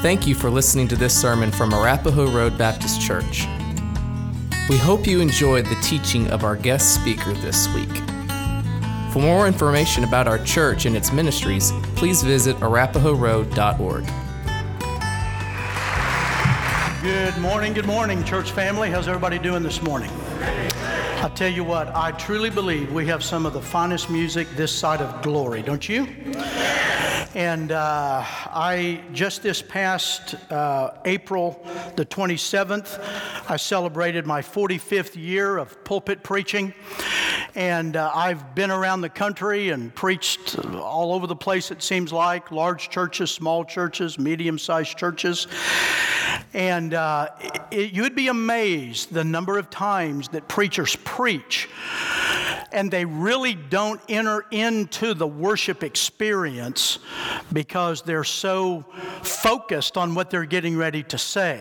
Thank you for listening to this sermon from Arapahoe Road Baptist Church. We hope you enjoyed the teaching of our guest speaker this week. For more information about our church and its ministries, please visit arapahoeroad.org. Good morning, church family. How's everybody doing this morning? I tell you what, I truly believe we have some of the finest music this side of glory, don't you? And I just this past April the 27th, I celebrated my 45th year of pulpit preaching. And I've been around the country and preached all over the place, it seems like, large churches, small churches, medium-sized churches. And you'd be amazed the number of times that preachers preach and they really don't enter into the worship experience because they're so focused on what they're getting ready to say.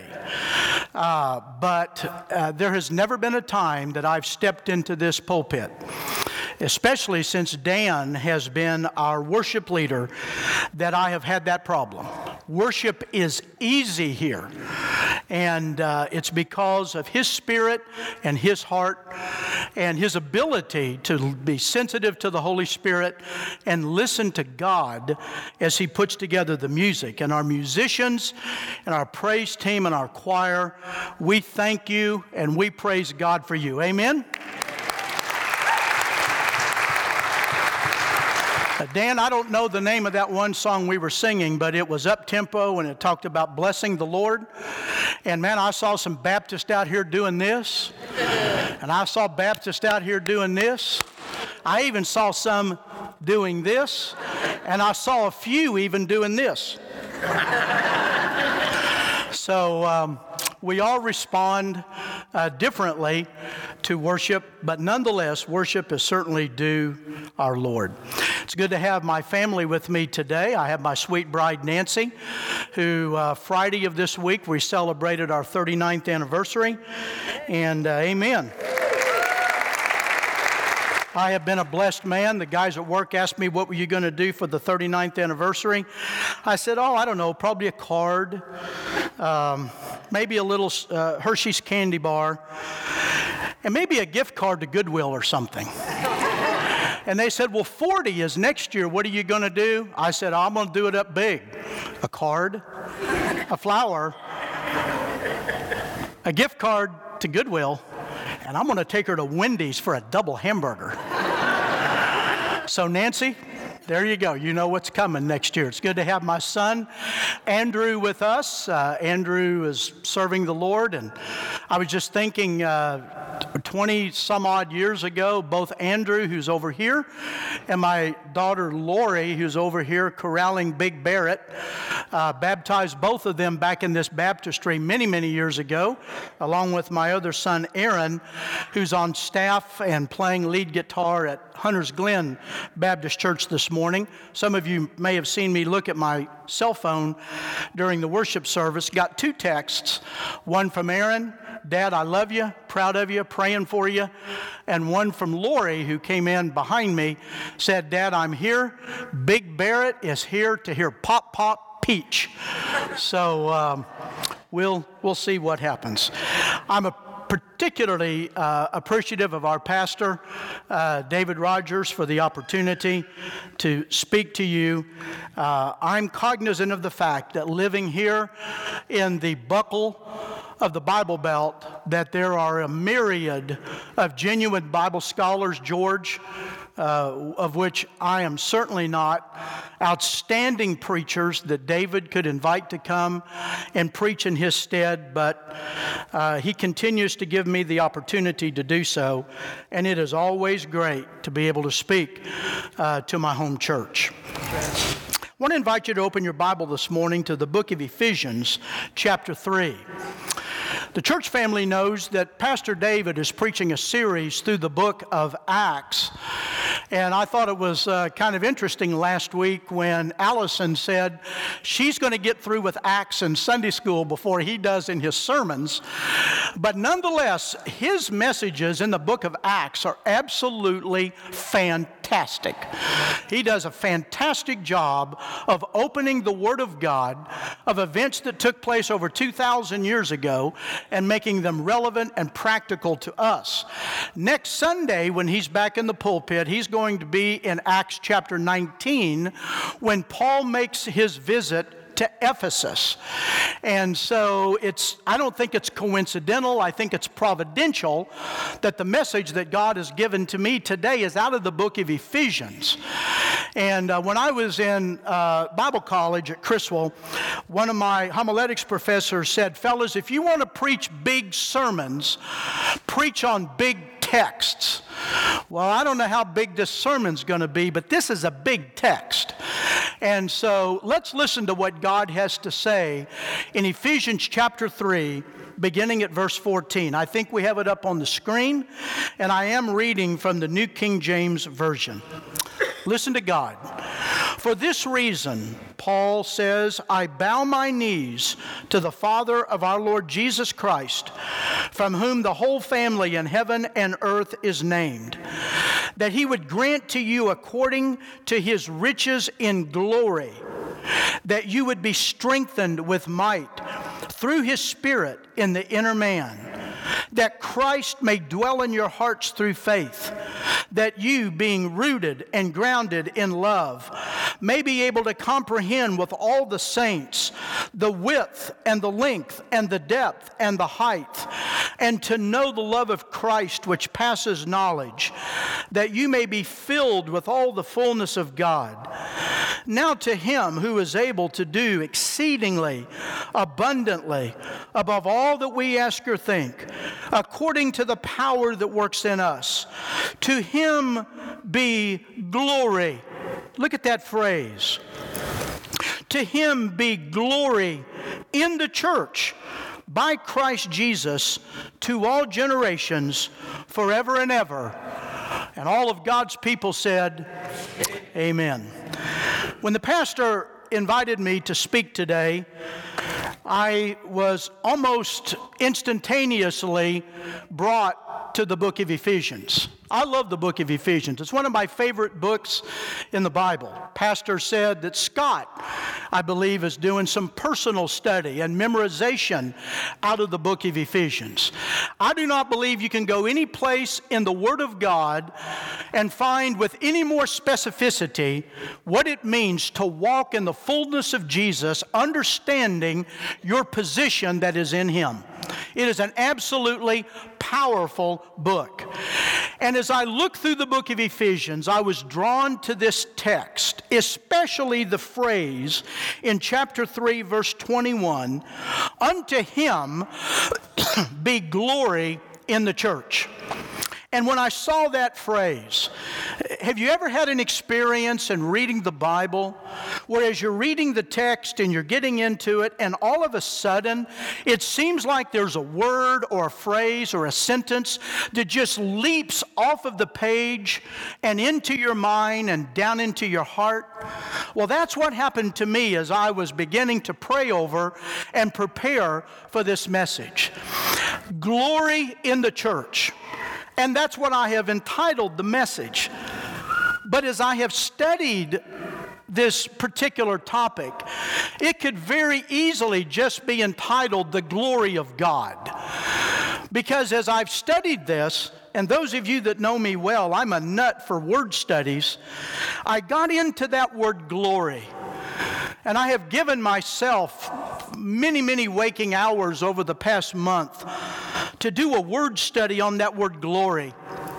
But there has never been a time that I've stepped into this pulpit, especially since Dan has been our worship leader, that I have had that problem. Worship is easy here, and it's because of his spirit and his heart and his ability to be sensitive to the Holy Spirit and listen to God as he puts together the music. And our musicians and our praise team and our choir, we thank you and we praise God for you. Amen? Dan, I don't know the name of that one song we were singing, but it was up-tempo and it talked about blessing the Lord. And man, I saw some Baptists out here doing this. And I saw Baptists out here doing this. I even saw some doing this. And I saw a few even doing this. So we all respond differently to worship, but nonetheless, worship is certainly due our Lord. It's good to have my family with me today. I have my sweet bride, Nancy, who Friday of this week, we celebrated our 39th anniversary, and amen. I have been a blessed man. The guys at work asked me, what were you going to do for the 39th anniversary? I said, I don't know, probably a card, maybe a little Hershey's candy bar, and maybe a gift card to Goodwill or something. And they said, well, 40 is next year. What are you going to do? I said, I'm going to do it up big. A card, a flower, a gift card to Goodwill, and I'm going to take her to Wendy's for a double hamburger. So, Nancy, there you go. You know what's coming next year. It's good to have my son, Andrew, with us. Andrew is serving the Lord, and I was just thinking 20 some odd years ago, both Andrew, who's over here, and my daughter Lori, who's over here corralling Big Barrett, baptized both of them back in this baptistry many years ago, along with my other son Aaron, who's on staff and playing lead guitar at Hunters Glen Baptist Church this morning. Some of you may have seen me look at my cell phone during the worship service. Got two texts, one from Aaron, Dad, I love you, proud of you, praying for you. And one from Lori, who came in behind me, said, Dad, I'm here. Big Barrett is here to hear Pop Pop Peach. So we'll see what happens. I'm particularly appreciative of our pastor, David Rogers, for the opportunity to speak to you. I'm cognizant of the fact that living here in the buckle of the Bible Belt, that there are a myriad of genuine Bible scholars, George, of which I am certainly not, outstanding preachers that David could invite to come and preach in his stead, but he continues to give me the opportunity to do so, and it is always great to be able to speak to my home church. I want to invite you to open your Bible this morning to the book of Ephesians, chapter 3. The church family knows that Pastor David is preaching a series through the book of Acts, And I thought it was kind of interesting last week when Allison said she's going to get through with Acts in Sunday school before he does in his sermons. But nonetheless, his messages in the book of Acts are absolutely fantastic. He does a fantastic job of opening the Word of God, of events that took place over 2,000 years ago, and making them relevant and practical to us. Next Sunday, when he's back in the pulpit, he's going to be in Acts chapter 19 when Paul makes his visit to Ephesus. And so I don't think it's coincidental. I think it's providential that the message that God has given to me today is out of the book of Ephesians. And when I was in Bible college at Criswell, one of my homiletics professors said, fellas, if you want to preach big sermons, preach on big texts. Well, I don't know how big this sermon's going to be, but this is a big text. And so let's listen to what God has to say in Ephesians chapter 3, beginning at verse 14. I think we have it up on the screen, and I am reading from the New King James Version. Listen to God. For this reason, Paul says, I bow my knees to the Father of our Lord Jesus Christ, from whom the whole family in heaven and earth is named, that he would grant to you according to his riches in glory, that you would be strengthened with might through his Spirit in the inner man, that Christ may dwell in your hearts through faith, that you, being rooted and grounded in love, may be able to comprehend with all the saints the width and the length and the depth and the height, and to know the love of Christ which passes knowledge, that you may be filled with all the fullness of God. Now to him who is able to do exceedingly abundantly above all that we ask or think, according to the power that works in us, to him be glory. Look at that phrase. To him be glory in the church by Christ Jesus to all generations forever and ever. And all of God's people said, amen. When the pastor invited me to speak today, I was almost instantaneously brought to the book of Ephesians. I love the book of Ephesians. It's one of my favorite books in the Bible. Pastor said that Scott, I believe, is doing some personal study and memorization out of the book of Ephesians. I do not believe you can go any place in the Word of God and find with any more specificity what it means to walk in the fullness of Jesus, understanding your position that is in Him. It is an absolutely powerful book. And as I looked through the book of Ephesians, I was drawn to this text, especially the phrase in chapter 3, verse 21, unto him be glory in the church. And when I saw that phrase, have you ever had an experience in reading the Bible where as you're reading the text and you're getting into it and all of a sudden it seems like there's a word or a phrase or a sentence that just leaps off of the page and into your mind and down into your heart? Well, that's what happened to me as I was beginning to pray over and prepare for this message. Glory in the church. And that's what I have entitled the message. But as I have studied this particular topic, it could very easily just be entitled The Glory of God. Because as I've studied this, and those of you that know me well, I'm a nut for word studies, I got into that word glory. And I have given myself many, many waking hours over the past month to do a word study on that word glory.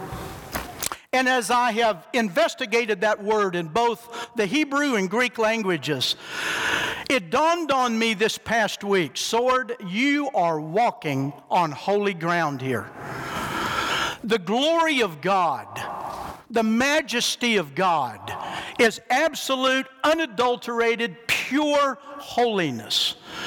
And as I have investigated that word in both the Hebrew and Greek languages, it dawned on me this past week, Sword, you are walking on holy ground here. The glory of God, the majesty of God is absolute, unadulterated, pure holiness.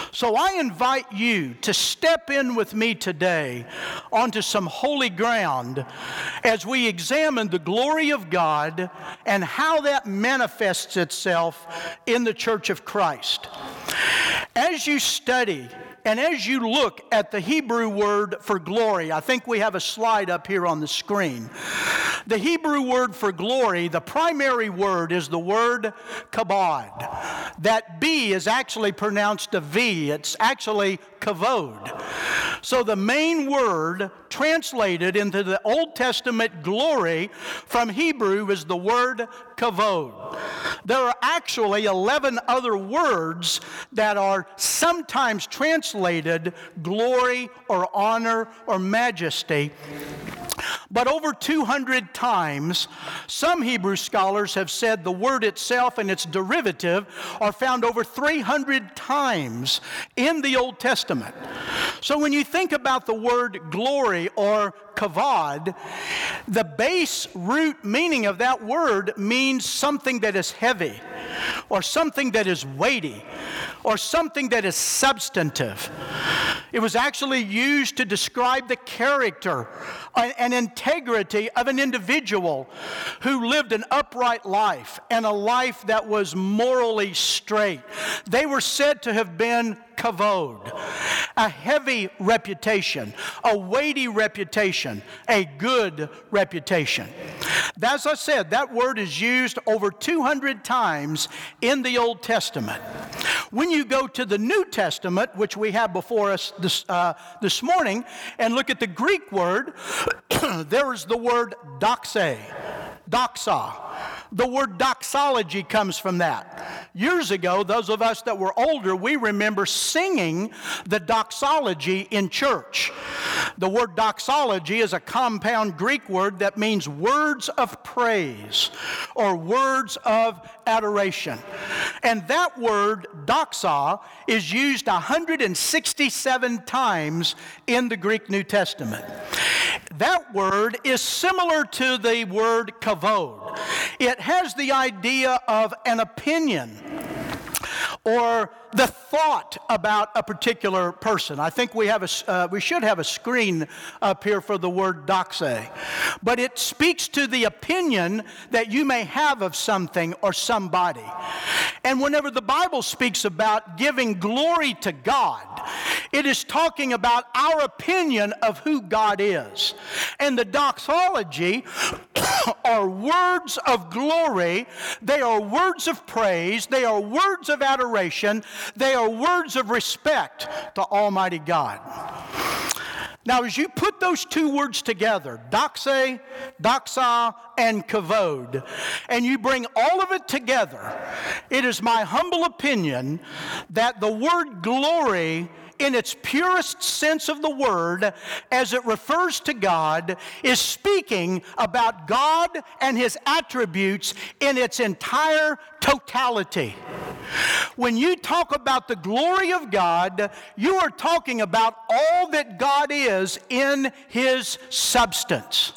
So I invite you to step in with me today onto some holy ground as we examine the glory of God and how that manifests itself in the Church of Christ. As you study and as you look at the Hebrew word for glory, I think we have a slide up here on the screen. The Hebrew word for glory, the primary word is the word kabod. That B is actually pronounced a V. It's actually kavod. So the main word translated into the Old Testament glory from Hebrew is the word kavod. There are actually 11 other words that are sometimes translated glory or honor or majesty. But over 200 times, some Hebrew scholars have said the word itself and its derivative are found over 300 times in the Old Testament. So when you think about the word glory or kavod, the base root meaning of that word means something that is heavy, or something that is weighty, or something that is substantive. It was actually used to describe the character and integrity of an individual who lived an upright life and a life that was morally straight. They were said to have been kavod, a heavy reputation, a weighty reputation, a good reputation. As I said, that word is used over 200 times in the Old Testament. When you go to the New Testament, which we have before us this morning, and look at the Greek word, there is the word doxa. The word doxology comes from that. Years ago, those of us that were older, we remember singing the doxology in church. The word doxology is a compound Greek word that means words of praise or words of adoration. And that word, doxa, is used 167 times in the Greek New Testament. That word is similar to the word kavod. It has the idea of an opinion or the thought about a particular person. I think we should have a screen up here for the word doxa. But it speaks to the opinion that you may have of something or somebody. And whenever the Bible speaks about giving glory to God, it is talking about our opinion of who God is. And the doxology are words of glory. They are words of praise. They are words of adoration. They are words of respect to Almighty God. Now, as you put those two words together, doxa, and kavod, and you bring all of it together, it is my humble opinion that the word glory, in its purest sense of the word, as it refers to God, is speaking about God and His attributes in its entire totality. When you talk about the glory of God, you are talking about all that God is in His substance.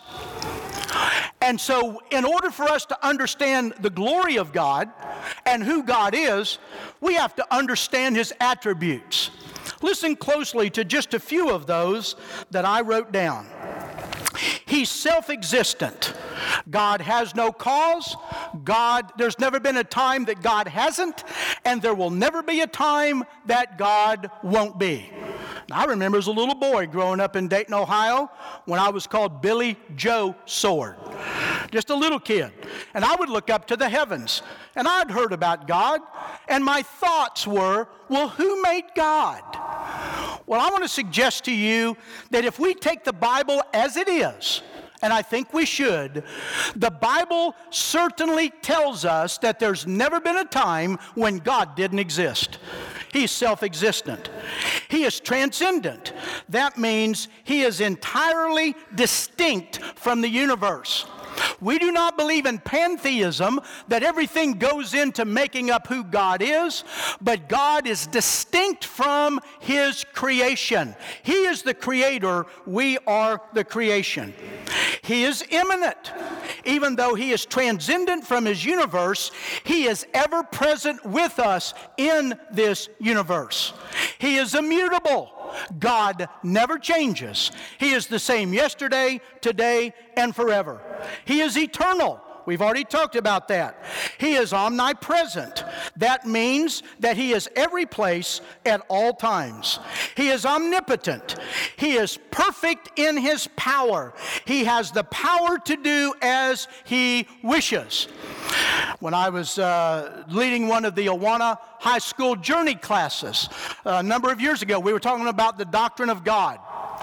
And so, in order for us to understand the glory of God and who God is, we have to understand His attributes. Listen closely to just a few of those that I wrote down. He's self-existent. God has no cause. There's never been a time that God hasn't, and there will never be a time that God won't be. I remember as a little boy growing up in Dayton, Ohio, when I was called Billy Joe Sword. Just a little kid. And I would look up to the heavens, and I'd heard about God, and my thoughts were, well, who made God? Well, I want to suggest to you that if we take the Bible as it is, and I think we should, the Bible certainly tells us that there's never been a time when God didn't exist. He's self-existent. He is transcendent. That means He is entirely distinct from the universe. We do not believe in pantheism, that everything goes into making up who God is, but God is distinct from His creation. He is the creator, we are the creation. He is immanent. Even though He is transcendent from His universe, He is ever present with us in this universe. He is immutable. God never changes. He is the same yesterday, today, and forever. He is eternal. We've already talked about that. He is omnipresent. That means that He is every place at all times. He is omnipotent. He is perfect in His power. He has the power to do as He wishes. When I was leading one of the Awana High School Journey classes a number of years ago, we were talking about the doctrine of God.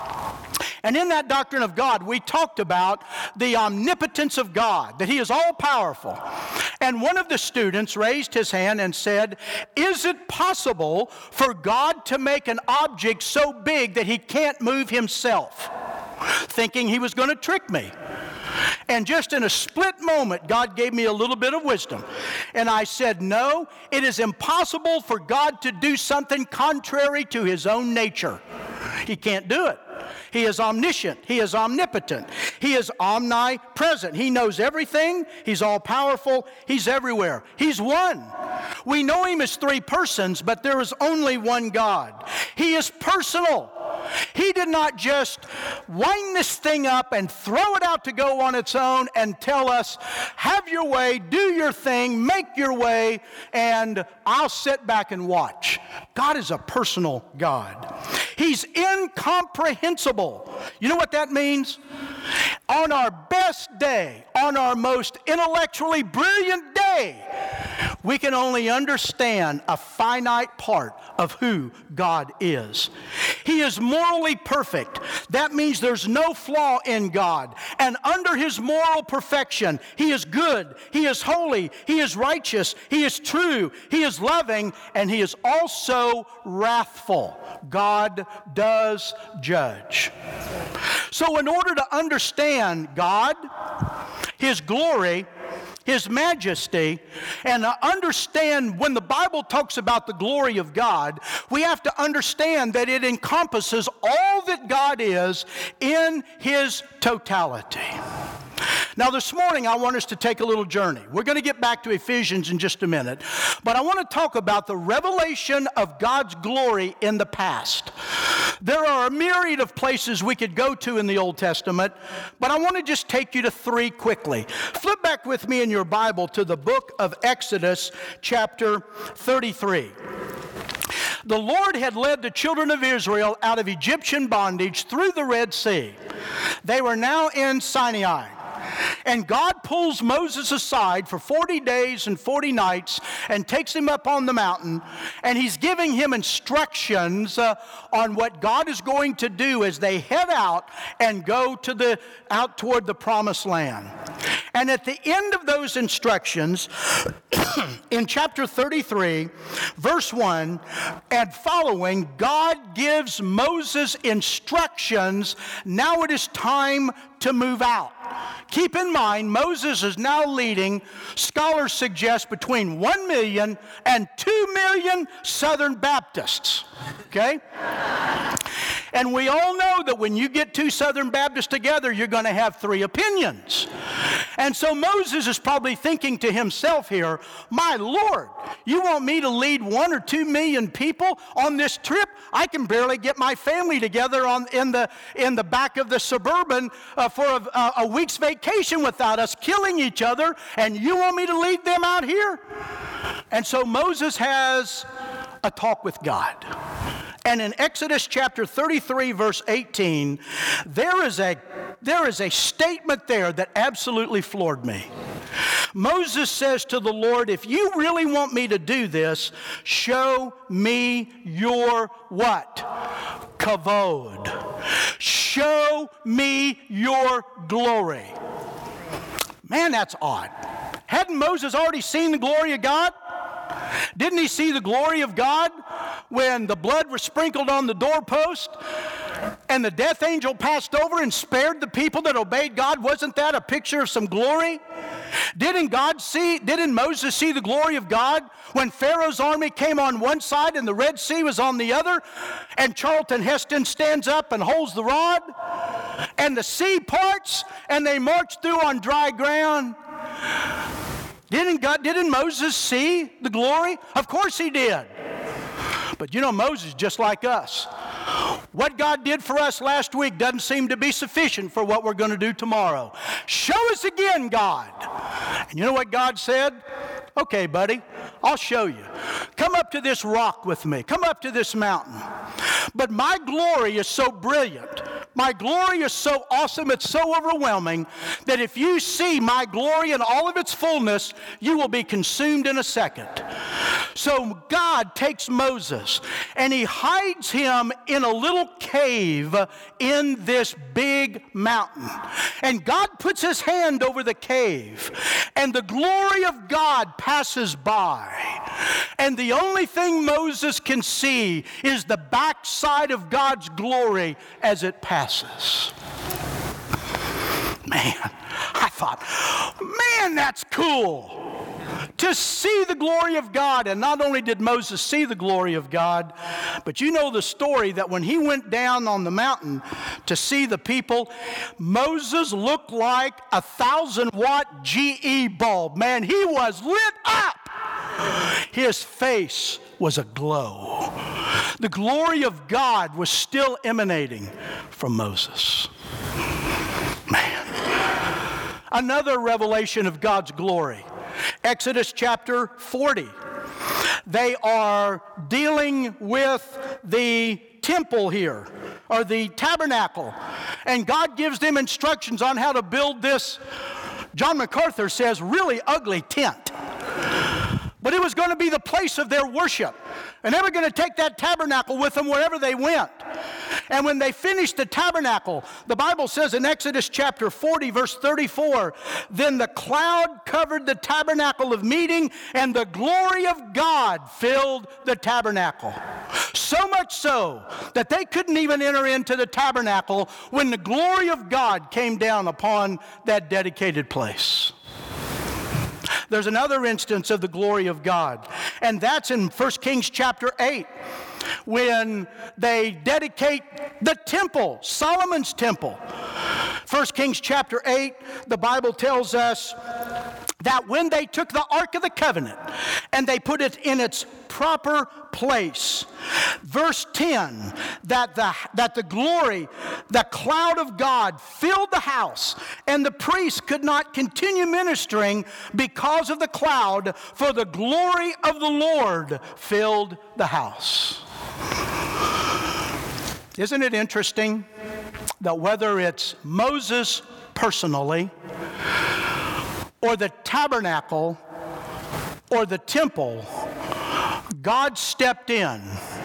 And in that doctrine of God, we talked about the omnipotence of God, that He is all-powerful. And one of the students raised his hand and said, "Is it possible for God to make an object so big that He can't move Himself?" Thinking he was going to trick me. And just in a split moment, God gave me a little bit of wisdom. And I said, no, it is impossible for God to do something contrary to His own nature. He can't do it. He is omniscient. He is omnipotent. He is omnipresent. He knows everything. He's all-powerful. He's everywhere. He's one. We know Him as three persons, but there is only one God. He is personal. He did not just wind this thing up and throw it out to go on its own and tell us, have your way, do your thing, make your way, and I'll sit back and watch. God is a personal God. He's incomprehensible. You know what that means? On our best day, on our most intellectually brilliant day, we can only understand a finite part of who God is. He is morally perfect. That means there's no flaw in God. And under His moral perfection, He is good, He is holy, He is righteous, He is true, He is loving, and He is also wrathful. God does judge. So in order to understand God, His glory, His majesty, and to understand when the Bible talks about the glory of God, we have to understand that it encompasses all that God is in His totality. Now this morning I want us to take a little journey. We're going to get back to Ephesians in just a minute, but I want to talk about the revelation of God's glory in the past. There are a myriad of places we could go to in the Old Testament, but I want to just take you to three quickly. Flip back with me in your Bible to the book of Exodus, chapter 33. The Lord had led the children of Israel out of Egyptian bondage through the Red Sea. They were now in Sinai. And God pulls Moses aside for 40 days and 40 nights and takes him up on the mountain, and He's giving him instructions on what God is going to do as they head out and go to out toward the promised land. And at the end of those instructions, in chapter 33, verse 1 and following, God gives Moses instructions. Now it is time to move out. Keep in mind, Moses is now leading, scholars suggest, between 1 million and 2 million Southern Baptists. Okay? And we all know that when you get two Southern Baptists together, you're going to have three opinions. And so Moses is probably thinking to himself here, my Lord, you want me to lead 1 or 2 million people on this trip? I can barely get my family together in the back of the Suburban for a week's vacation without us killing each other, and you want me to lead them out here? And so Moses has a talk with God. And in Exodus chapter 33, verse 18, there is a statement there that absolutely floored me. Moses says to the Lord, if you really want me to do this, show me your what? Kavod. Show me your glory. Man, that's odd. Hadn't Moses already seen the glory of God? Didn't he see the glory of God when the blood was sprinkled on the doorpost and the death angel passed over and spared the people that obeyed God? Wasn't that a picture of some glory? Didn't Moses see the glory of God when Pharaoh's army came on one side and the Red Sea was on the other, and Charlton Heston stands up and holds the rod and the sea parts and they march through on dry ground? Didn't Moses see the glory? Of course he did. But you know, Moses, just like us, what God did for us last week doesn't seem to be sufficient for what we're going to do tomorrow. Show us again, God. And you know what God said? Okay, buddy, I'll show you. Come up to this rock with me. Come up to this mountain. But my glory is so brilliant. My glory is so awesome, it's so overwhelming, that if you see my glory in all of its fullness, you will be consumed in a second. So God takes Moses and he hides him in a little cave in this big mountain. And God puts his hand over the cave, and the glory of God passes by. And the only thing Moses can see is the backside of God's glory as it passes. Man, I thought, man, that's cool. To see the glory of God. And not only did Moses see the glory of God, but you know the story that when he went down on the mountain to see the people, Moses looked like a 1,000-watt GE bulb. Man, he was lit up. His face was aglow. The glory of God was still emanating from Moses. Man. Another revelation of God's glory. Exodus chapter 40. They are dealing with the temple here, or the tabernacle. And God gives them instructions on how to build this, John MacArthur says, really ugly tent. But it was going to be the place of their worship. And they were going to take that tabernacle with them wherever they went. And when they finished the tabernacle, the Bible says in Exodus chapter 40, verse 34, then the cloud covered the tabernacle of meeting, and the glory of God filled the tabernacle. So much so that they couldn't even enter into the tabernacle when the glory of God came down upon that dedicated place. There's another instance of the glory of God, and that's in 1 Kings chapter 8, when they dedicate the temple, Solomon's temple. 1 Kings chapter 8, the Bible tells us that when they took the Ark of the Covenant and they put it in its proper place, verse 10, that the glory, the cloud of God filled the house, and the priests could not continue ministering because of the cloud, for the glory of the Lord filled the house. Isn't it interesting that whether it's Moses personally, or the tabernacle, or the temple, God stepped in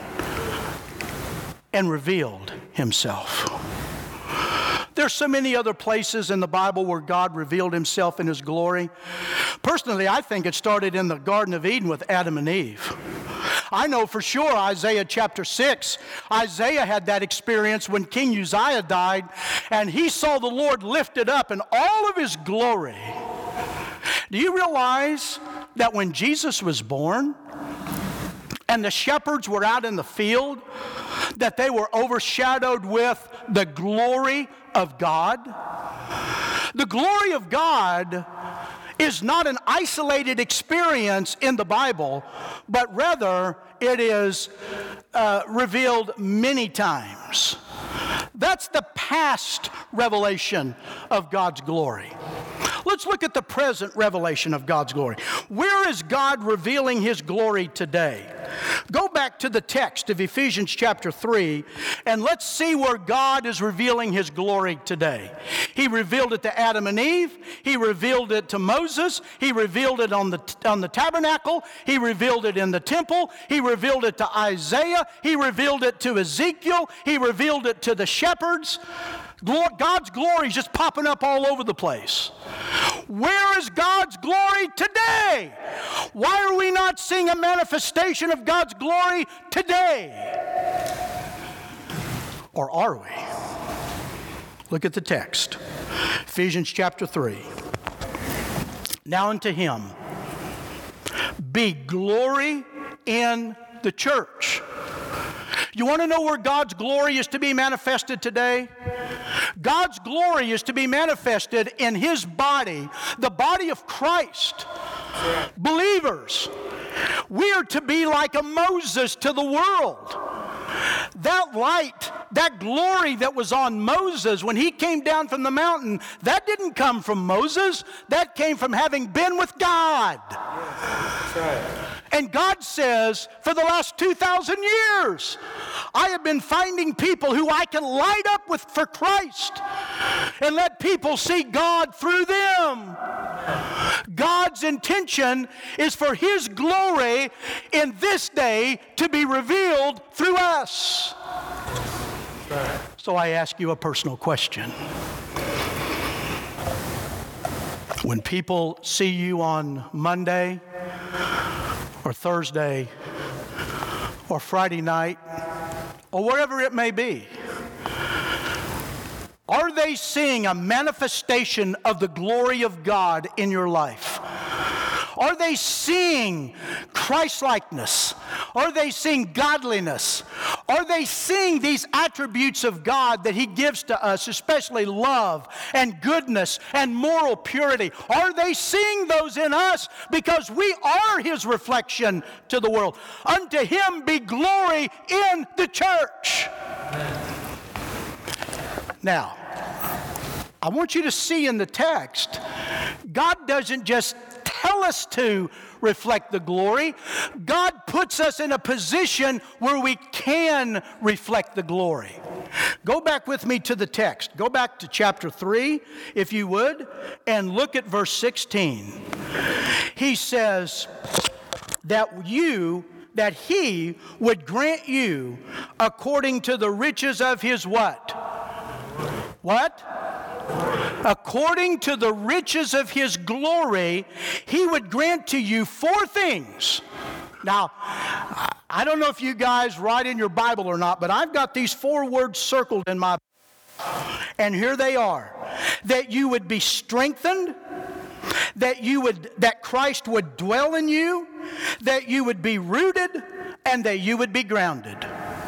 and revealed himself. There's so many other places in the Bible where God revealed himself in his glory. Personally, I think it started in the Garden of Eden with Adam and Eve. I know for sure Isaiah chapter 6, Isaiah had that experience when King Uzziah died, and he saw the Lord lifted up in all of his glory. Do you realize that when Jesus was born and the shepherds were out in the field, that they were overshadowed with the glory of God? The glory of God is not an isolated experience in the Bible, but rather it is revealed many times. That's the past revelation of God's glory. Let's look at the present revelation of God's glory. Where is God revealing his glory today? Go back to the text of Ephesians chapter 3, and let's see where God is revealing his glory today. He revealed it to Adam and Eve. He revealed it to Moses. He revealed it on the tabernacle. He revealed it in the temple. He revealed it to Isaiah. He revealed it to Ezekiel. He revealed it to the shepherds. God's glory is just popping up all over the place. Where is God's glory today? Why are we not seeing a manifestation of God's glory today? Or are we? Look at the text. Ephesians chapter 3. Now unto him be glory in the church. You want to know where God's glory is to be manifested today? God's glory is to be manifested in his body, the body of Christ. Believers. We are to be like a Moses to the world. That light, that glory that was on Moses when he came down from the mountain, that didn't come from Moses. That came from having been with God. That's right. And God says, for the last 2,000 years, I have been finding people who I can light up with for Christ and let people see God through them. God's intention is for His glory in this day to be revealed through us. Right. So I ask you a personal question. When people see you on Monday or Thursday or Friday night or wherever it may be, are they seeing a manifestation of the glory of God in your life? Are they seeing Christ-likeness? Are they seeing godliness? Are they seeing these attributes of God that He gives to us, especially love and goodness and moral purity? Are they seeing those in us because we are His reflection to the world? Unto Him be glory in the church. Now, I want you to see in the text, God doesn't just tell us to reflect the glory. God puts us in a position where we can reflect the glory. Go back with me to the text. Go back to chapter 3, if you would, and look at verse 16. He says that He would grant you according to the riches of His what? What? According to the riches of His glory, He would grant to you 4 things. Now, I don't know if you guys write in your Bible or not, but I've got these 4 words circled in my Bible. And here they are. That you would be strengthened, that Christ would dwell in you, that you would be rooted, and that you would be grounded.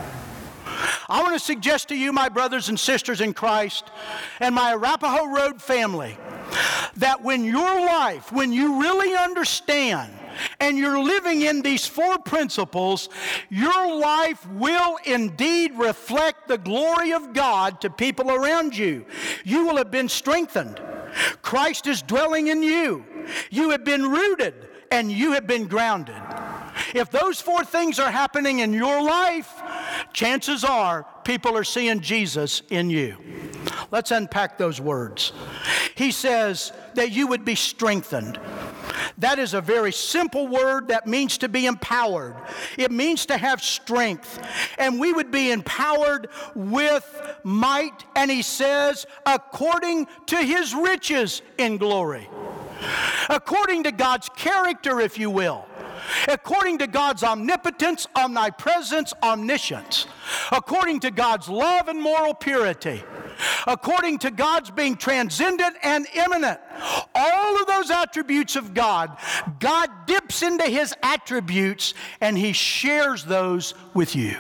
I want to suggest to you, my brothers and sisters in Christ, and my Arapahoe Road family, that when you really understand and you're living in these 4 principles, your life will indeed reflect the glory of God to people around you. You will have been strengthened. Christ is dwelling in you. You have been rooted and you have been grounded. If those 4 things are happening in your life, chances are people are seeing Jesus in you. Let's unpack those words. He says that you would be strengthened. That is a very simple word that means to be empowered. It means to have strength. And we would be empowered with might, and he says, according to His riches in glory. According to God's character, if you will. According to God's omnipotence, omnipresence, omniscience. According to God's love and moral purity. According to God's being transcendent and immanent. All of those attributes of God, God dips into His attributes and He shares those with you.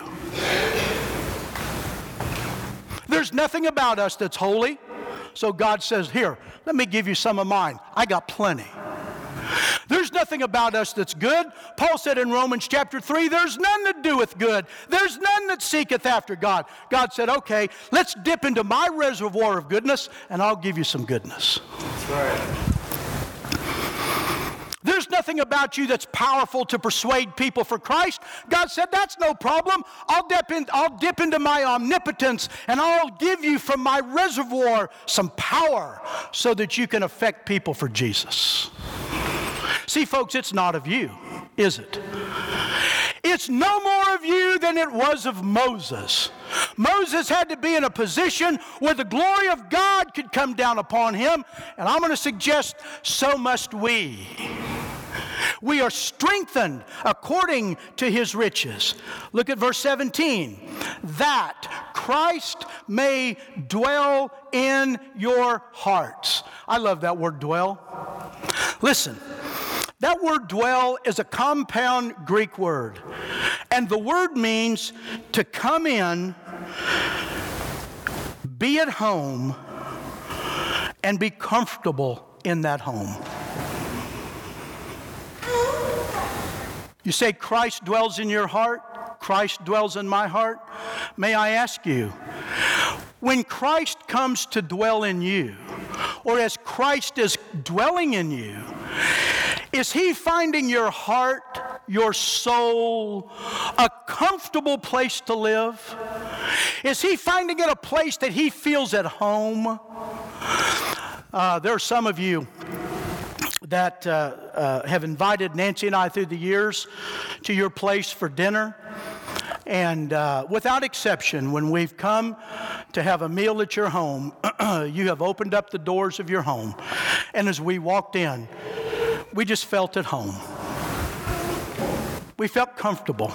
There's nothing about us that's holy. So God says, here, let me give you some of mine. I got plenty. There's nothing about us that's good. Paul said in Romans chapter 3, there's none that doeth good. There's none that seeketh after God. God said, okay, let's dip into my reservoir of goodness, and I'll give you some goodness. That's right. There's nothing about you that's powerful to persuade people for Christ. God said, that's no problem. I'll dip into my omnipotence, and I'll give you from my reservoir some power so that you can affect people for Jesus. See, folks, it's not of you, is it? It's no more of you than it was of Moses. Moses had to be in a position where the glory of God could come down upon him, and I'm going to suggest so must we. We are strengthened according to His riches. Look at verse 17. That Christ may dwell in your hearts. I love that word dwell. Listen, that word dwell is a compound Greek word. And the word means to come in, be at home, and be comfortable in that home. You say Christ dwells in your heart, Christ dwells in my heart. May I ask you, when Christ comes to dwell in you, or as Christ is dwelling in you, is He finding your heart, your soul, a comfortable place to live? Is He finding it a place that He feels at home? There are some of you that have invited Nancy and I through the years to your place for dinner. And without exception, when we've come to have a meal at your home, you have opened up the doors of your home. And as we walked in, we just felt at home. We felt comfortable.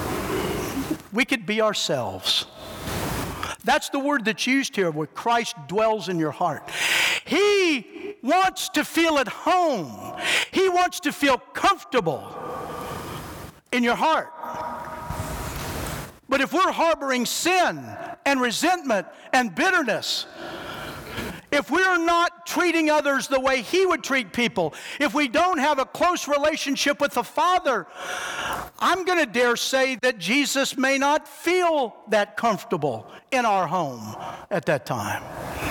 We could be ourselves. That's the word that's used here, where Christ dwells in your heart. He wants to feel at home. He wants to feel comfortable in your heart. But if we're harboring sin and resentment and bitterness, if we're not treating others the way He would treat people, if we don't have a close relationship with the Father, I'm going to dare say that Jesus may not feel that comfortable in our home at that time.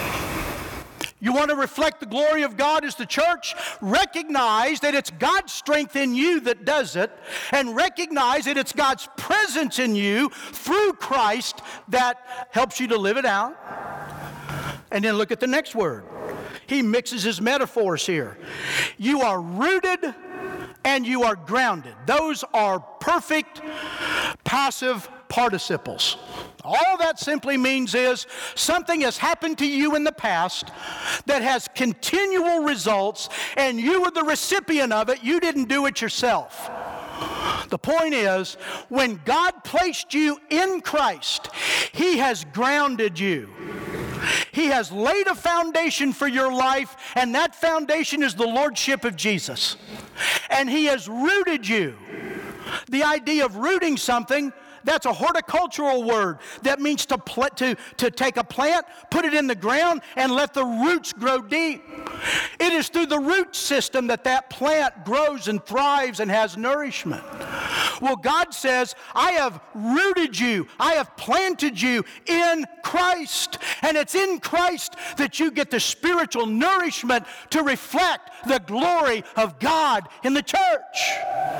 You want to reflect the glory of God as the church? Recognize that it's God's strength in you that does it, and recognize that it's God's presence in you through Christ that helps you to live it out. And then look at the next word. He mixes his metaphors here. You are rooted and you are grounded. Those are perfect passive participles. All that simply means is something has happened to you in the past that has continual results, and you were the recipient of it. You didn't do it yourself. The point is, when God placed you in Christ, He has grounded you. He has laid a foundation for your life, and that foundation is the Lordship of Jesus. And He has rooted you. The idea of rooting something, that's a horticultural word that means to take a plant, put it in the ground, and let the roots grow deep. It is through the root system that plant grows and thrives and has nourishment. Well, God says, I have rooted you, I have planted you in Christ. And it's in Christ that you get the spiritual nourishment to reflect the glory of God in the church.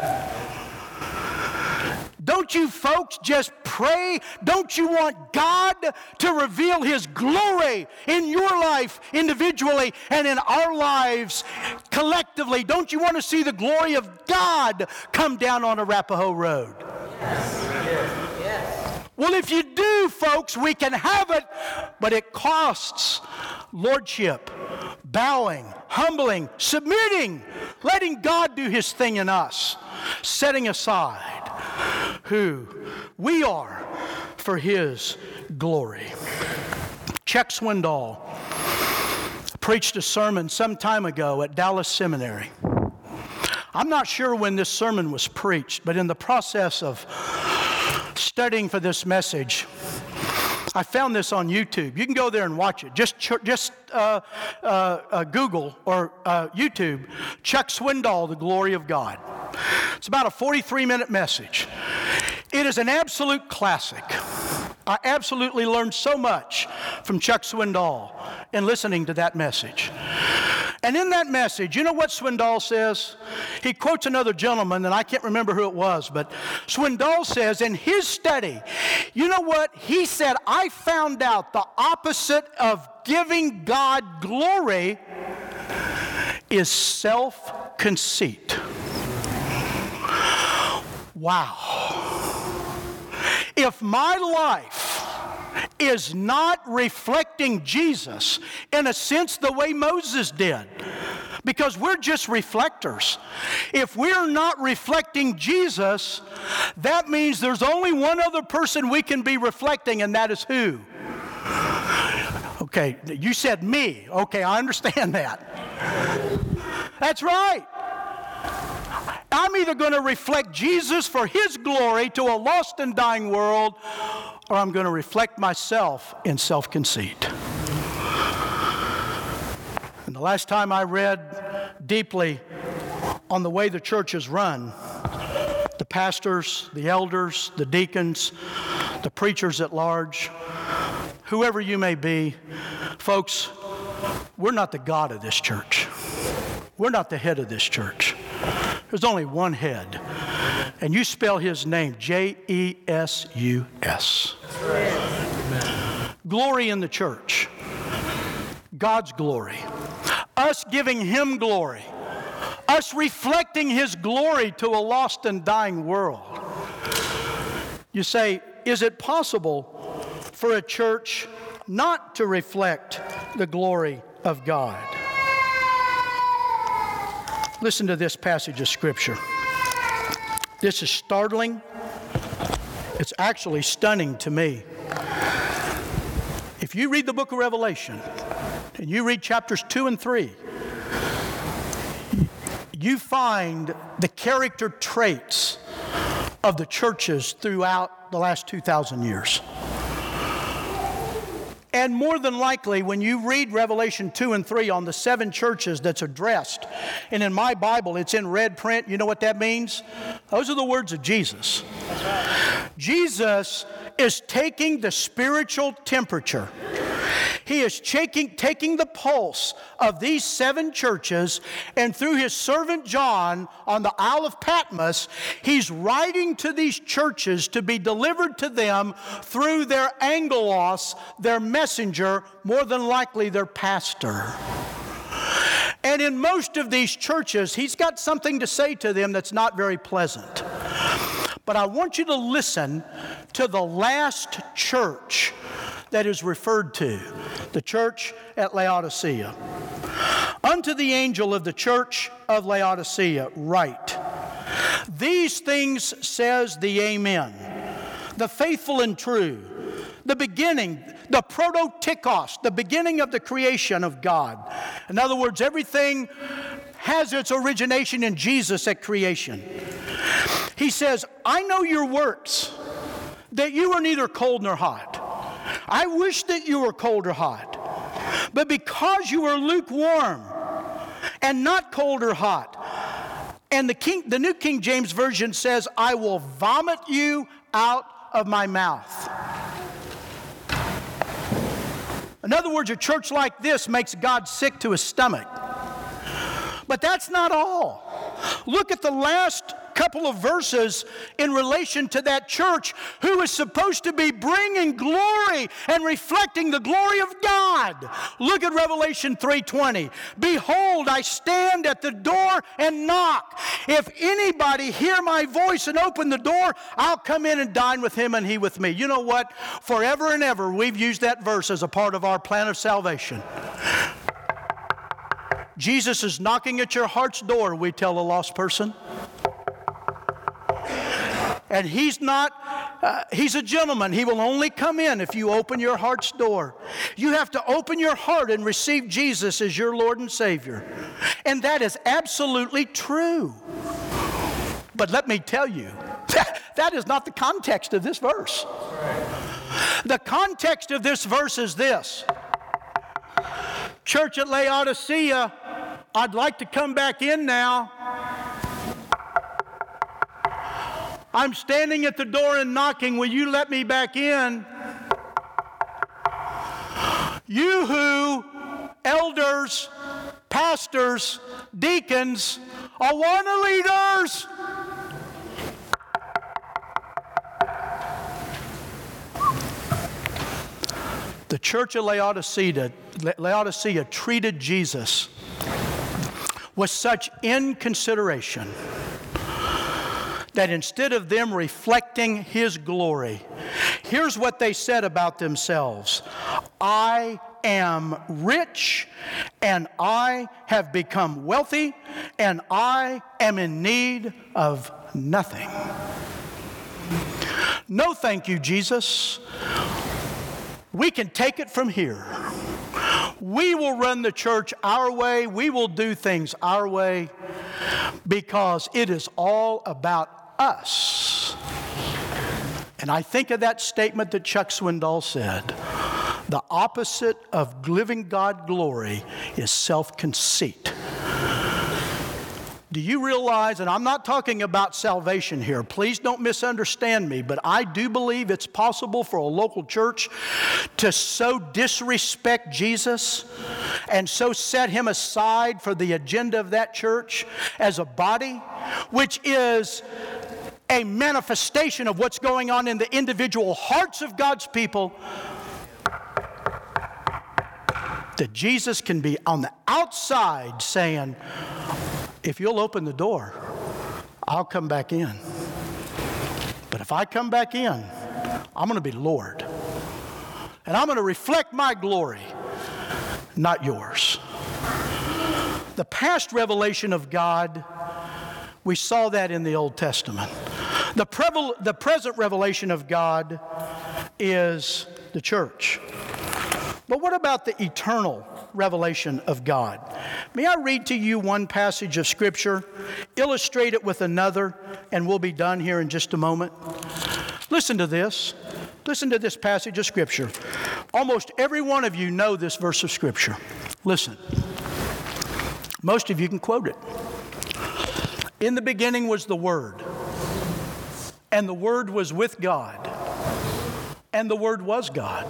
Don't you folks just pray? Don't you want God to reveal His glory in your life individually and in our lives collectively? Don't you want to see the glory of God come down on Arapahoe Road? Yes. Yes. Well, if you do, folks, we can have it, but it costs lordship, bowing, humbling, submitting, letting God do His thing in us, setting aside who we are for His glory. Chuck Swindoll preached a sermon some time ago at Dallas Seminary. I'm not sure when this sermon was preached, but in the process of studying for this message, I found this on YouTube. You can go there and watch it. Just Google or YouTube, Chuck Swindoll, The Glory of God. It's about a 43-minute message. It is an absolute classic. I absolutely learned so much from Chuck Swindoll in listening to that message. And in that message, you know what Swindoll says? He quotes another gentleman, and I can't remember who it was, but Swindoll says in his study, you know what? He said, I found out the opposite of giving God glory is self-conceit. Wow. If my life is not reflecting Jesus in a sense the way Moses did, because we're just reflectors. If we're not reflecting Jesus, that means there's only one other person we can be reflecting, and that is who? Okay, you said me. Okay, I understand that. That's right. I'm either going to reflect Jesus for His glory to a lost and dying world, or I'm going to reflect myself in self-conceit. And the last time I read deeply on the way the church is run, the pastors, the elders, the deacons, the preachers at large, whoever you may be, folks, we're not the God of this church. We're not the head of this church. There's only one head, and you spell his name J-E-S-U-S. That's right. Glory in the church. God's glory. Us giving him glory. Us reflecting his glory to a lost and dying world. You say, is it possible for a church not to reflect the glory of God? Listen to this passage of Scripture. This is startling. It's actually stunning to me. If you read the book of Revelation, and you read chapters 2 and 3, you find the character traits of the churches throughout the last 2,000 years. And more than likely, when you read Revelation 2 and 3 on the 7 churches that's addressed, and in my Bible it's in red print, you know what that means? Those are the words of Jesus. That's right. Jesus is taking the spiritual temperature. He is taking the pulse of these 7 churches, and through his servant John on the Isle of Patmos, he's writing to these churches to be delivered to them through their angelos, their messenger, more than likely their pastor. And in most of these churches, he's got something to say to them that's not very pleasant. But I want you to listen to the last church that is referred to, the church at Laodicea. Unto the angel of the church of Laodicea write, these things says the Amen, the faithful and true, the beginning, the prototykos, the beginning of the creation of God. In other words, everything has its origination in Jesus at creation. He says, I know your works, that you are neither cold nor hot. I wish that you were cold or hot. But because you are lukewarm and not cold or hot, and the New King James Version says, I will vomit you out of my mouth. In other words, a church like this makes God sick to his stomach. But that's not all. Look at the last couple of verses in relation to that church who is supposed to be bringing glory and reflecting the glory of God. Look at Revelation 3:20. Behold, I stand at the door and knock. If anybody hear my voice and open the door, I'll come in and dine with him and he with me. You know what? Forever and ever, we've used that verse as a part of our plan of salvation. Jesus is knocking at your heart's door, we tell a lost person. And he's a gentleman. He will only come in if you open your heart's door. You have to open your heart and receive Jesus as your Lord and Savior. And that is absolutely true. But let me tell you, that is not the context of this verse. The context of this verse is this. Church at Laodicea, I'd like to come back in now. I'm standing at the door and knocking. Will you let me back in? You who, elders, pastors, deacons, Awana leaders, the church of Laodicea treated Jesus with such inconsideration that instead of them reflecting his glory, here's what they said about themselves. I am rich, and I have become wealthy, and I am in need of nothing. No, thank you, Jesus. We can take it from here. We will run the church our way. We will do things our way because it is all about us. And I think of that statement that Chuck Swindoll said. The opposite of giving God glory is self-conceit. Do you realize, and I'm not talking about salvation here, please don't misunderstand me, but I do believe it's possible for a local church to so disrespect Jesus and so set him aside for the agenda of that church as a body, which is a manifestation of what's going on in the individual hearts of God's people, that Jesus can be on the outside saying, if you'll open the door, I'll come back in. But if I come back in, I'm going to be Lord. And I'm going to reflect my glory, not yours. The past revelation of God, we saw that in the Old Testament. The present revelation of God is the church. But what about the eternal revelation of God? May I read to you one passage of Scripture, illustrate it with another, and we'll be done here in just a moment. Listen to this. Listen to this passage of Scripture. Almost every one of you know this verse of Scripture. Listen. Most of you can quote it. In the beginning was the Word, and the Word was with God, and the Word was God.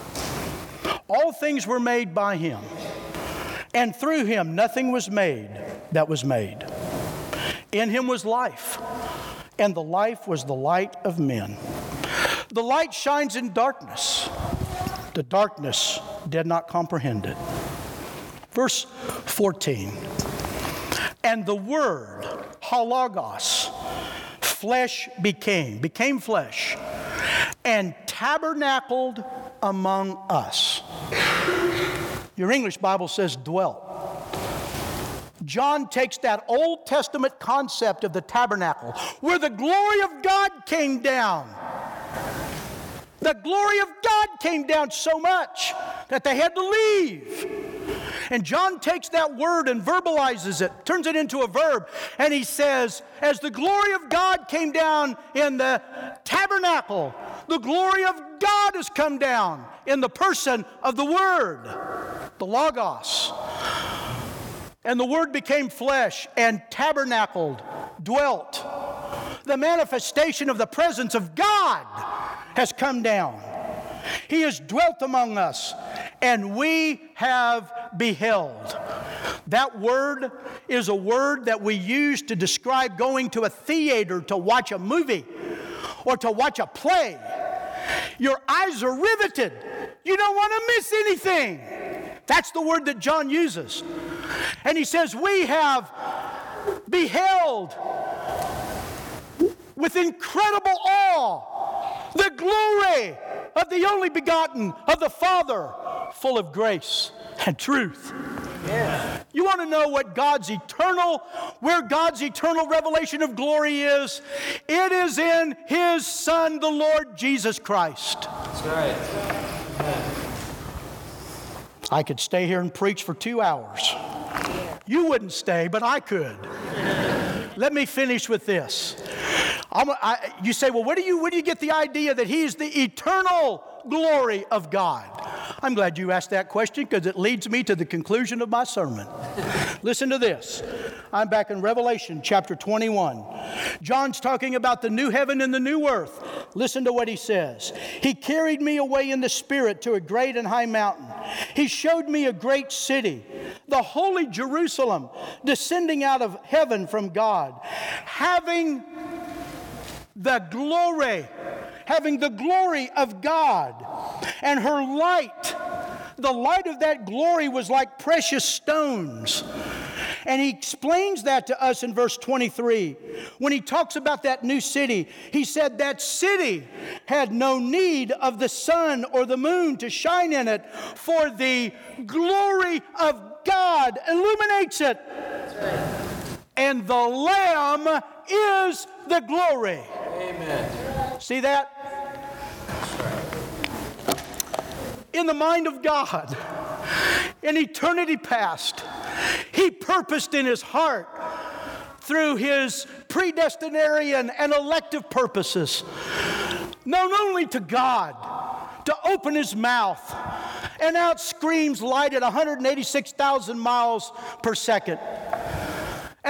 All things were made by him, and through him nothing was made that was made. In him was life, and the life was the light of men. The light shines in darkness. The darkness did not comprehend it. Verse 14. And the word, halagos, flesh became flesh, and tabernacled among us. Your English Bible says dwelt. John takes that Old Testament concept of the tabernacle, where the glory of God came down. The glory of God came down so much that they had to leave. And John takes that word and verbalizes it, turns it into a verb, and he says, as the glory of God came down in the tabernacle, the glory of God has come down in the person of the Word, the Logos. And the Word became flesh and tabernacled, dwelt. The manifestation of the presence of God has come down. He has dwelt among us, and we have beheld. That word is a word that we use to describe going to a theater to watch a movie or to watch a play. Your eyes are riveted. You don't want to miss anything. That's the word that John uses. And he says, we have beheld with incredible awe the glory of the only begotten of the Father, full of grace and truth. Yeah. You want to know where God's eternal revelation of glory is? It is in His Son, the Lord Jesus Christ. That's right. I could stay here and preach for 2 hours. You wouldn't stay, but I could. Let me finish with this. You say, well, where do you get the idea that He is the eternal glory of God? I'm glad you asked that question because it leads me to the conclusion of my sermon. Listen to this. I'm back in Revelation chapter 21. John's talking about the new heaven and the new earth. Listen to what he says. He carried me away in the Spirit to a great and high mountain. He showed me a great city, the holy Jerusalem, descending out of heaven from God, having the glory of God, and her light. The light of that glory was like precious stones. And he explains that to us in verse 23. When he talks about that new city, he said that city had no need of the sun or the moon to shine in it, for the glory of God illuminates it. That's right. And the Lamb is the glory. Amen. See that? In the mind of God, in eternity past, He purposed in His heart through His predestinary and elective purposes, known only to God, to open His mouth, and out screams light at 186,000 miles per second.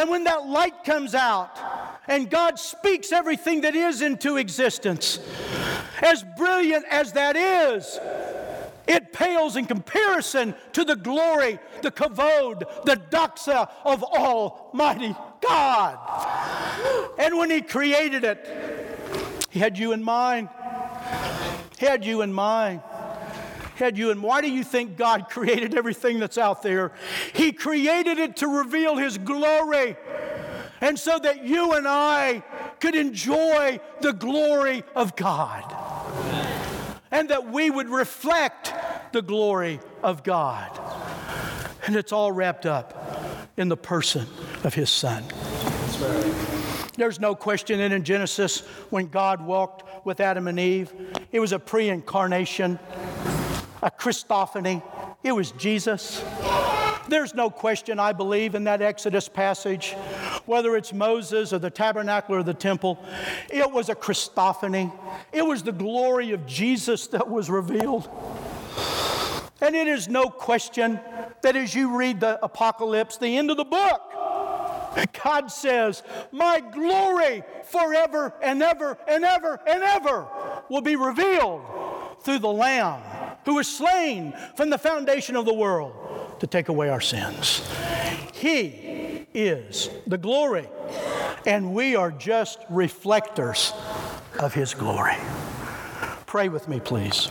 And when that light comes out and God speaks everything that is into existence, as brilliant as that is, it pales in comparison to the glory, the kavod, the doxa of Almighty God. And when He created it, He had you in mind. He had you in mind. He had you in. Why do you think God created everything that's out there? He created it to reveal His glory, and so that you and I could enjoy the glory of God. And that we would reflect the glory of God. And it's all wrapped up in the person of His Son. That's right. There's no question that in Genesis, when God walked with Adam and Eve, it was a pre-incarnation, a Christophany. It was Jesus. There's no question, I believe, in that Exodus passage, whether it's Moses or the tabernacle or the temple, it was a Christophany. It was the glory of Jesus that was revealed. And it is no question that as you read the Apocalypse, the end of the book, God says, my glory forever and ever and ever and ever will be revealed through the Lamb who was slain from the foundation of the world to take away our sins. He is the glory, and we are just reflectors of His glory. Pray with me, please.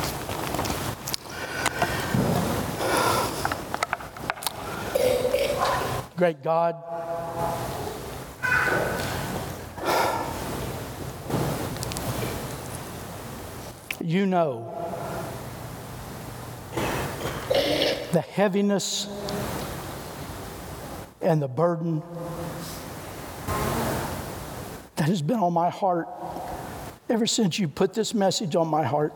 Great God, you know the heaviness and the burden that has been on my heart ever since you put this message on my heart.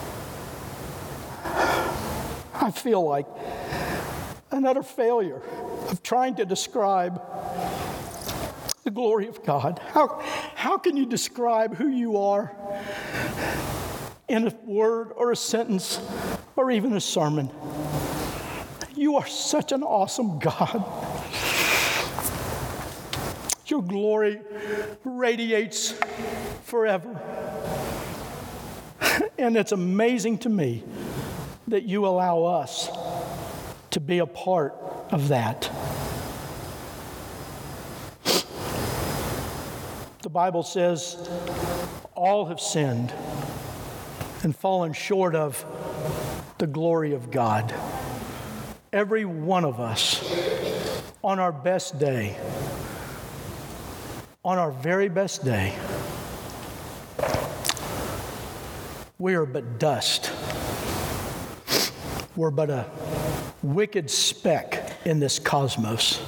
I feel like an utter failure of trying to describe the glory of God. How can you describe who you are in a word or a sentence or even a sermon? You are such an awesome God. Your glory radiates forever. And it's amazing to me that you allow us to be a part of that. The Bible says all have sinned and fallen short of the glory of God. Every one of us, on our best day, on our very best day, we are but dust. We're but a wicked speck in this cosmos.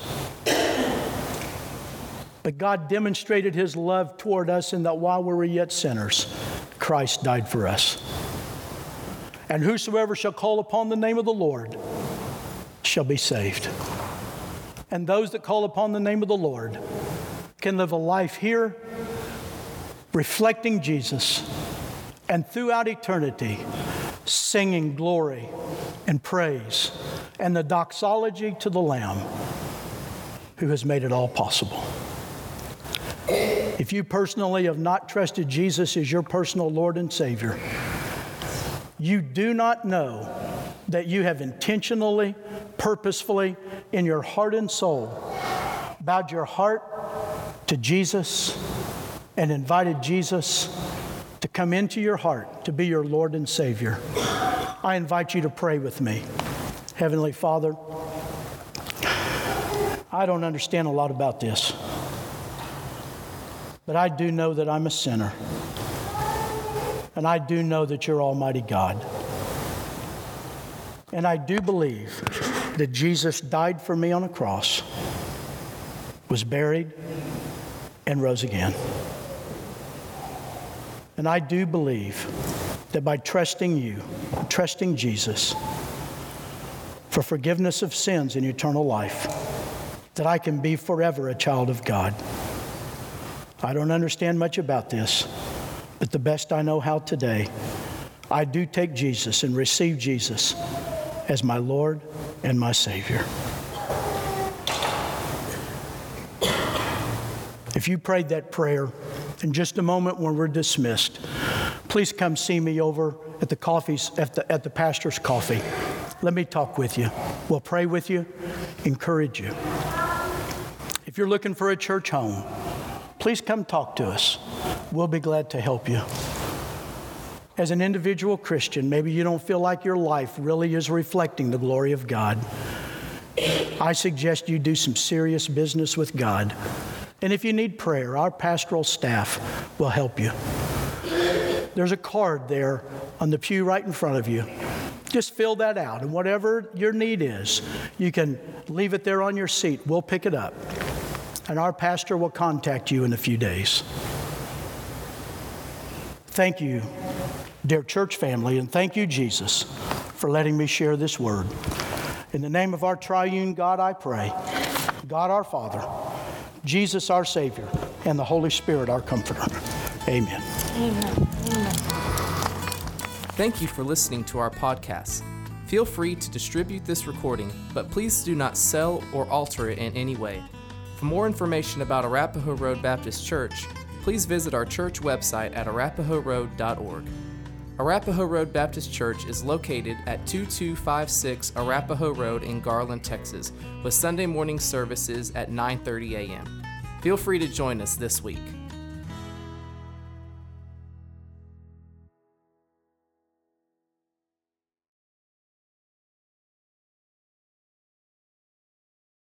But God demonstrated His love toward us in that while we were yet sinners, Christ died for us. And whosoever shall call upon the name of the Lord shall be saved. And those that call upon the name of the Lord can live a life here reflecting Jesus, and throughout eternity singing glory and praise and the doxology to the Lamb who has made it all possible. If you personally have not trusted Jesus as your personal Lord and Savior, you do not know that you have intentionally, purposefully, in your heart and soul, bowed your heart to Jesus and invited Jesus to come into your heart to be your Lord and Savior. I invite you to pray with me. Heavenly Father, I don't understand a lot about this, but I do know that I'm a sinner. And I do know that you're Almighty God. And I do believe that Jesus died for me on a cross, was buried, and rose again. And I do believe that by trusting you, trusting Jesus for forgiveness of sins and eternal life, that I can be forever a child of God. I don't understand much about this, but the best I know how today, I do take Jesus and receive Jesus as my Lord and my Savior. If you prayed that prayer, in just a moment when we're dismissed, please come see me over at the pastor's coffee. Let me talk with you. We'll pray with you, encourage you. If you're looking for a church home, please come talk to us. We'll be glad to help you. As an individual Christian, maybe you don't feel like your life really is reflecting the glory of God. I suggest you do some serious business with God. And if you need prayer, our pastoral staff will help you. There's a card there on the pew right in front of you. Just fill that out, and whatever your need is, you can leave it there on your seat. We'll pick it up, and our pastor will contact you in a few days. Thank you, dear church family, and thank you, Jesus, for letting me share this word. In the name of our triune God, I pray. God our Father, Jesus our Savior, and the Holy Spirit our Comforter. Amen. Amen. Amen. Thank you for listening to our podcast. Feel free to distribute this recording, but please do not sell or alter it in any way. For more information about Arapahoe Road Baptist Church, please visit our church website at arapahoeroad.org. Arapahoe Road Baptist Church is located at 2256 Arapahoe Road in Garland, Texas, with Sunday morning services at 9:30 a.m. Feel free to join us this week.